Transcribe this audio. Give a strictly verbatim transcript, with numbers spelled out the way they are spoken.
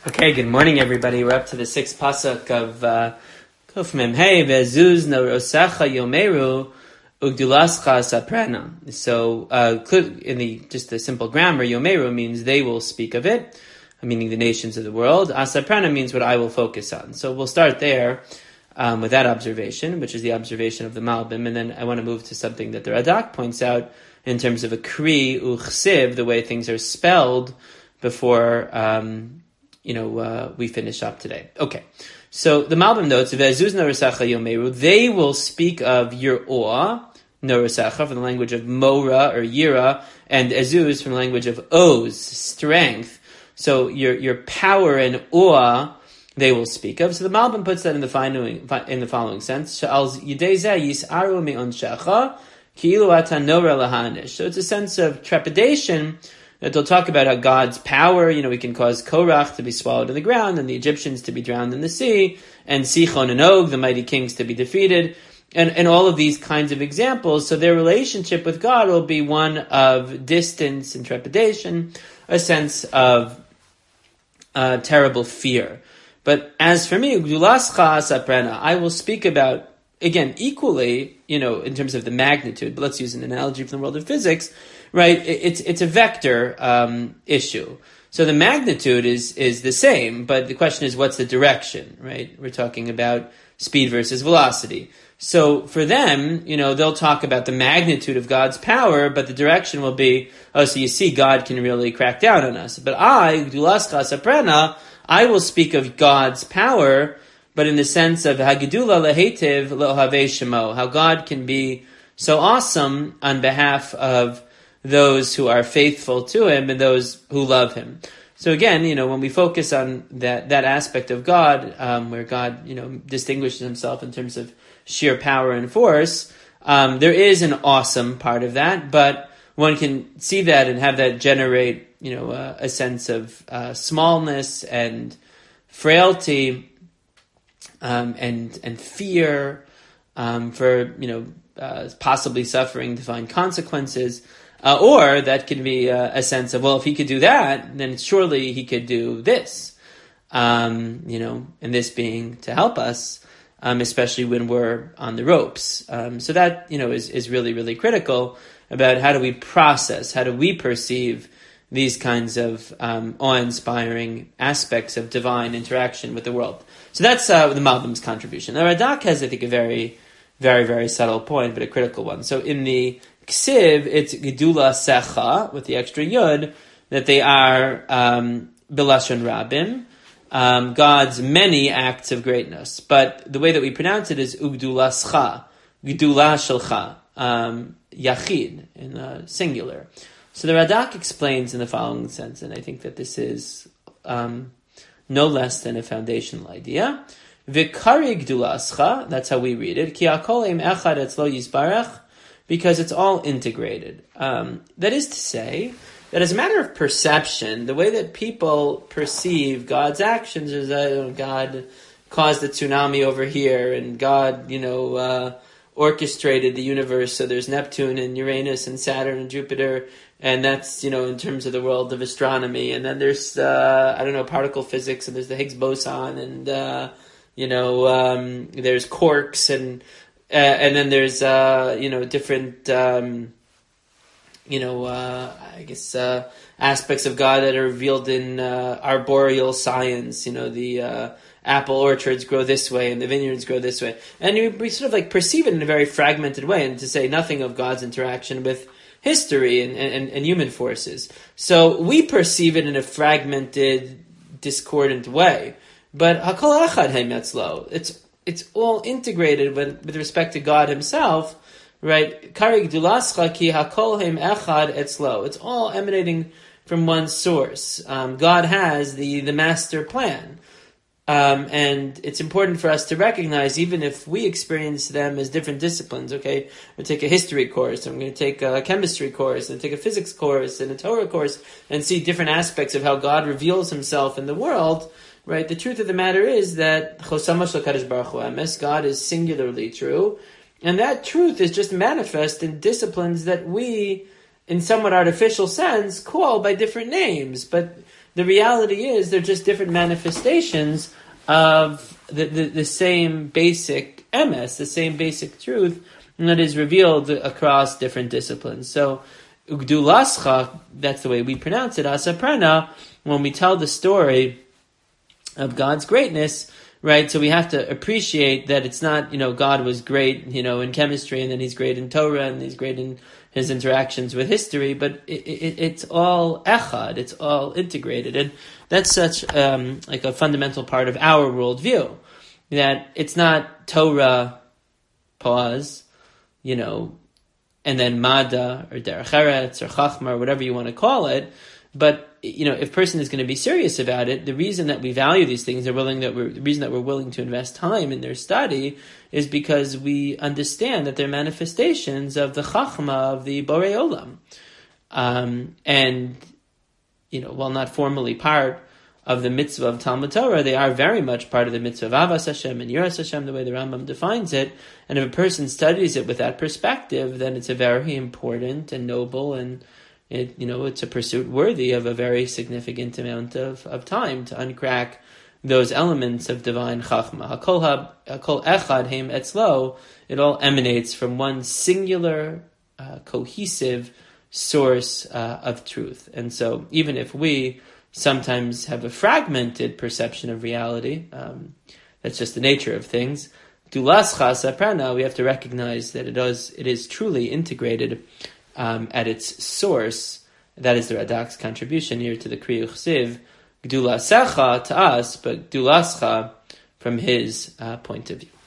Okay, good morning, everybody. We're up to the sixth pasuk of uh, Kuf Mem Hey Ve'ezuz Norosecha Yomeru Ugdulascha Saprana. So, uh, in the just the simple grammar, Yomeru means they will speak of it, meaning the nations of the world. Asaprana means what I will focus on. So we'll start there um, with that observation, which is the observation of the Malbim, and then I want to move to something that the Radak points out in terms of a kri uchsiv, the way things are spelled before. Um, You know, uh, we finish up today. Okay, so the Malbim notes, "Ve'ezuz norosecha yomeru," they will speak of your awe, norosecha, from the language of mora or yira, and ezuz from the language of oz, strength. So your your power and awe they will speak of. So the Malbim puts that in the following in the following sense: "She'al yidei zeh yisaru me'onshecha ki'ilu ata nora lahanish." So it's a sense of trepidation. That they'll talk about how God's power, you know, we can cause Korach to be swallowed in the ground and the Egyptians to be drowned in the sea, and Sichon and Og, the mighty kings, to be defeated, and, and all of these kinds of examples. So their relationship with God will be one of distance and trepidation, a sense of uh, terrible fear. But as for me, Gdulascha Saprena, I will speak about, again, equally, you know, in terms of the magnitude, but let's use an analogy from the world of physics, right? It's it's a vector um, issue. So the magnitude is is the same, but the question is, what's the direction, right? We're talking about speed versus velocity. So for them, you know, they'll talk about the magnitude of God's power, but the direction will be, oh, so you see, God can really crack down on us. But I, Gdulascha Saprena, I will speak of God's power, but in the sense of Hagidula lehetiv lohavei shemo, how God can be so awesome on behalf of those who are faithful to Him and those who love Him. So again, you know, when we focus on that that aspect of God, um, where God, you know, distinguishes Himself in terms of sheer power and force, um, there is an awesome part of that, but one can see that and have that generate, you know, uh, a sense of uh, smallness and frailty um, and and fear um, for, you know, uh, possibly suffering divine consequences. Uh, or that can be a, a sense of, well, if he could do that, then surely he could do this. Um, you know, and this being to help us, um, especially when we're on the ropes. Um, so that, you know, is, is really, really critical about how do we process, how do we perceive these kinds of um, awe-inspiring aspects of divine interaction with the world. So that's uh, the Malbim's contribution. Now, Radak has, I think, a very, very, very subtle point, but a critical one. So in the Ksiv, it's Gedula Secha, with the extra Yud, that they are um, Bilashon Rabim, um, God's many acts of greatness. But the way that we pronounce it is Ugdulascha, Gedula Shelcha, um, Yachid, in uh, singular. So the Radak explains in the following sense, and I think that this is um, no less than a foundational idea. Vikari Gdulascha, that's how we read it, Ki Hakol Im Echad Etzlo Yisbarach, because it's all integrated. Um, that is to say, that as a matter of perception, the way that people perceive God's actions is that, you know, God caused the tsunami over here, and God, you know, uh, orchestrated the universe, so there's Neptune and Uranus and Saturn and Jupiter, and that's, you know, in terms of the world of astronomy. And then there's, uh, I don't know, particle physics, and there's the Higgs boson, and, uh, you know, um, there's quarks, and Uh, and then there's, uh, you know, different, um, you know, uh, I guess, uh, aspects of God that are revealed in uh, arboreal science. You know, the uh, apple orchards grow this way and the vineyards grow this way. And we, we sort of like perceive it in a very fragmented way, and to say nothing of God's interaction with history and, and, and human forces. So we perceive it in a fragmented, discordant way. But Hakol Echad Heim Etzlo, it's It's all integrated with, with respect to God Himself, right? Karig Dulascha ki hakol heim echad etzlo. It's all emanating from one source. Um, God has the, the master plan. Um, and it's important for us to recognize, even if we experience them as different disciplines, okay? I take a history course, I'm going to take a chemistry course, and take a physics course, and a Torah course, and see different aspects of how God reveals Himself in the world. Right, the truth of the matter is that God is singularly true, and that truth is just manifest in disciplines that we, in somewhat artificial sense, call by different names. But the reality is they're just different manifestations of the, the, the same basic emes, the same basic truth that is revealed across different disciplines. So, Ugdulascha, that's the way we pronounce it, Asaprana, when we tell the story of God's greatness, right? So we have to appreciate that it's not, you know, God was great, you know, in chemistry, and then he's great in Torah, and he's great in his interactions with history, but it, it, it's all echad, it's all integrated. And that's such um, like a fundamental part of our worldview, that it's not Torah, pause, you know, and then Mada, or Derech Eretz, or Chachma, or whatever you want to call it. But, you know, if a person is going to be serious about it, the reason that we value these things, are willing that we're, the reason that we're willing to invest time in their study, is because we understand that they're manifestations of the Chachma of the Borei Olam. Um, and, you know, while not formally part of the mitzvah of Talmud Torah, they are very much part of the mitzvah of Avas Hashem and Yiras Hashem, the way the Rambam defines it. And if a person studies it with that perspective, then it's a very important and noble, and it, you know, it's a pursuit worthy of a very significant amount of, of time to uncrack those elements of divine Chachma. Hakol ha, hakol echad heim etzlo, it all emanates from one singular, uh, cohesive source uh, of truth. And so even if we sometimes have a fragmented perception of reality, um, that's just the nature of things, Dulascha Saprana, we have to recognize that it is, it is truly integrated um, at its source. That is the Radak's contribution here to the Kriya Chsiv, Gdula Secha to us, but Gdula Scha from his uh, point of view.